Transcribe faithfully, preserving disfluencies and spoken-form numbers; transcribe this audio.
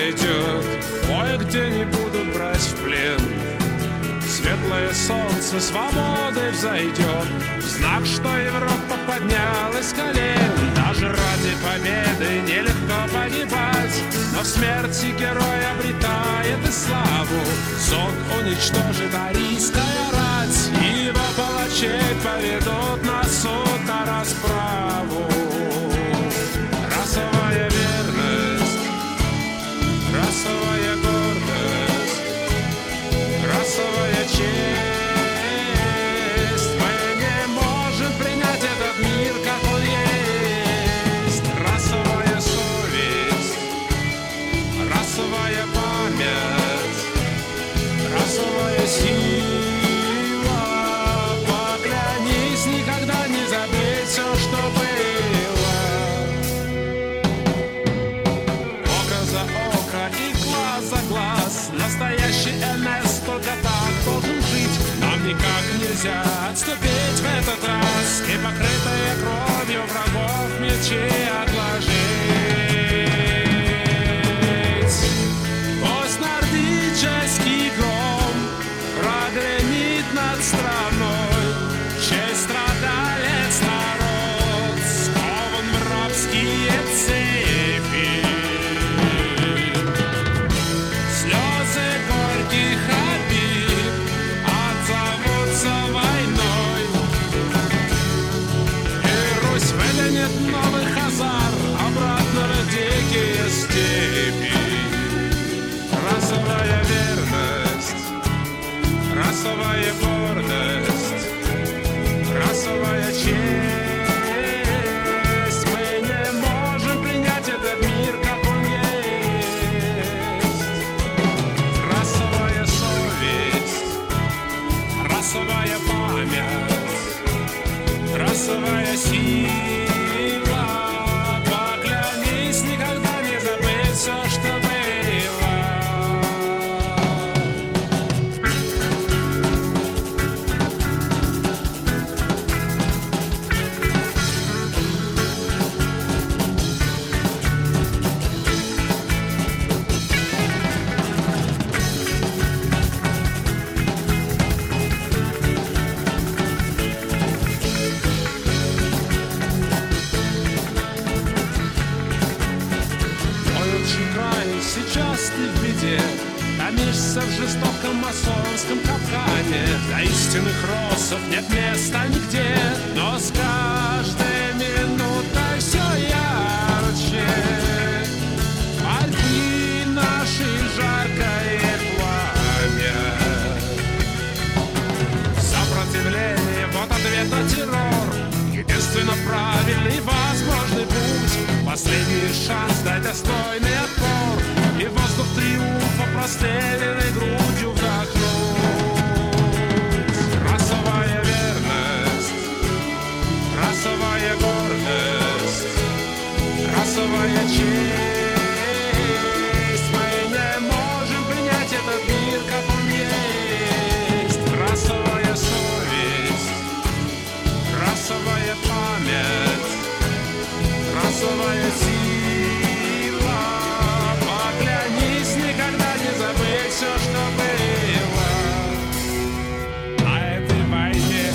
пройдет, кое-где не будут брать в плен. Светлое солнце свободы взойдет, знак, что Европа поднялась с колен. Даже ради победы нелегко погибать, но в смерти герой обретает и славу. Зод уничтожит арийская рать, и его палачей поведут на суд, на расправу. Расовая верность, расовая гордость, расовая честь. Мы не можем принять этот мир, как он есть. Расовая совесть, расовая память, расовая сила. Поклянись никогда не забыть все, что было. Око за око и глаз за глаз. Настоящий эн эс только так должен жить. Нам никак нельзя отступить в этот раз и покрытые кровью врагов мечи отложить. Пусть нордический гром прогремит над страной, чей страдалец народ скован в рабские цепи. Слезы горьких обид отзовутся войной, и Русь выгонит новых азар обратно в дикие степи. Расовая верность, расовая гордость, расовая честь. Мы не можем принять этот мир, как он есть. Расовая совесть, расовая память, расовая сила. Поклянись никогда не забыть все, что было. Сейчас ты в беде, томишься в жестоком масонском капкане. Для истинных россов нет места нигде, но с каждой минутой все ярче. Огни наши жаркое пламя. Сопротивление, вот ответ на террор. Единственно правильный возможный путь. Последний шанс дать достойный отпор и воздух триумфа простреленной грудью вдохнуть. Расовая верность, расовая гордость, расовая честь. Мы не можем принять этот мир, как он есть. Расовая совесть, расовая память, расовая сила. Поклянись никогда не забыть все, что было на этой войне.